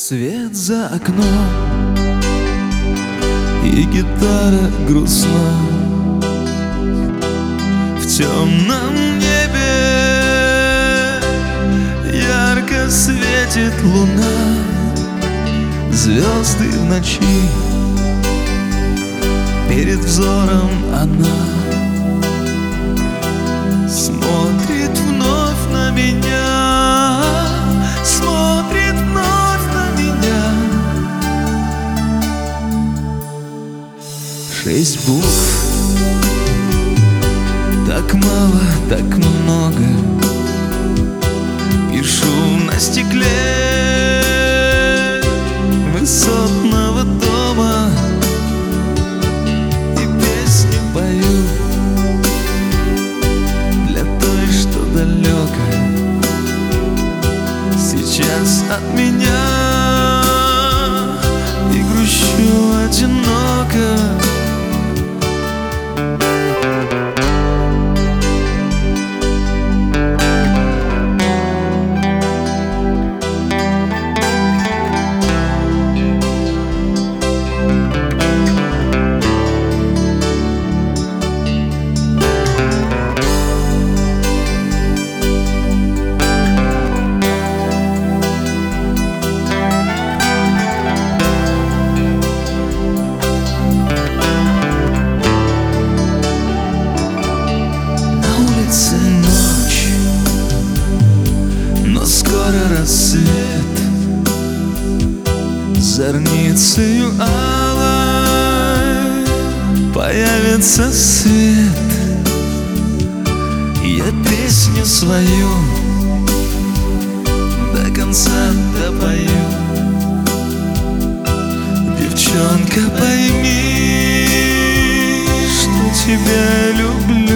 Рассвет за окном, и гитара грустна. В темном небе ярко светит луна, звезды в ночи, перед взором она смотрит вновь на меня, смотрит вновь на меня. 6 букв, так мало, так много, пишу на стекле высотного дома и песню пою для той, что далеко сейчас от меня, и грущу одиноко. Ночь, но скоро рассвет, зорницею алой появится свет. Я песню свою до конца допою. Девчонка, пойми, что тебя люблю.